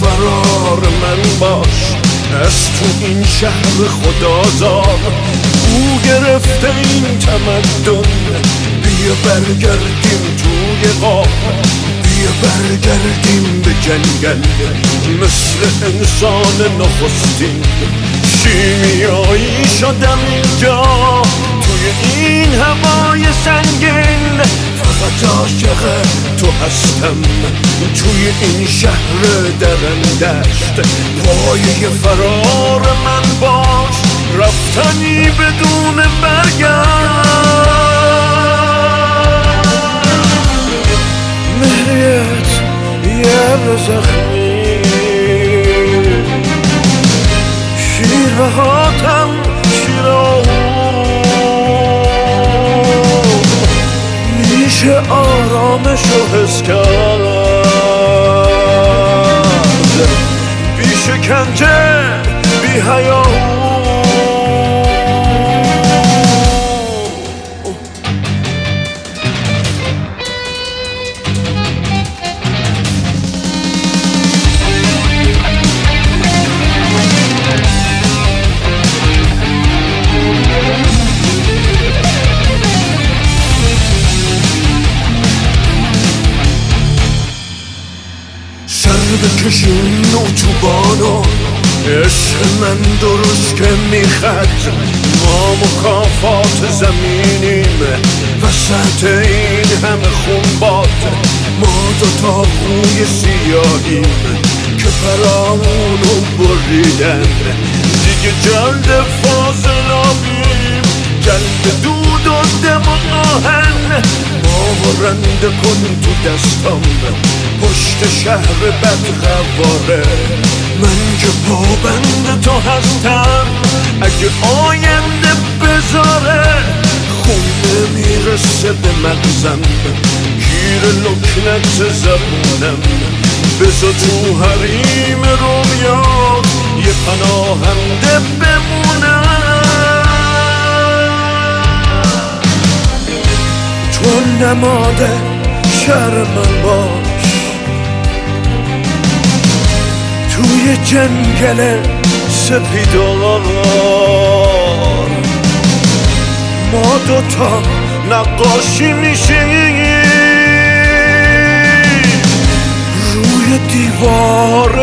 فرار من باش از تو این شهر خدازار. او گرفته این تمدن، بیا برگردیم توی غار، بیا برگردیم به جنگل مثل انسان نخستین. شیمیایی شدم اینجا توی این هوای سنگین، فقط عاشق تو هستم توی این شهر درندشت. پایه فرار من باش، رفتنی بدون برگشت. مهریت یه زخمی، شیرهاتم شیرام، میشه آرامشو حس کرد، بی شکنجه بی حیا. بکشین اتوبانو، عشق من درست که میخد. ما مکافات زمینیم وسط این همه خونباد. ما دوتا خوی سیاهیم که پرامونو بریدن. دیگه جلد فاضلابیم، جلد دود و دم و آهن. ما رنده کن تو دستم پشت شهر بدخواره. من که پابند تو هستم، اگه آینده بذاره خونه میرسه به مغزم، گیر لکنت زبونم. بذار تو حریم رویات یه پناهنده بمونم. تو نماده شهر من باش توی جنگل سپیدار. ما دوتا نقاشی میشیم روی دیوار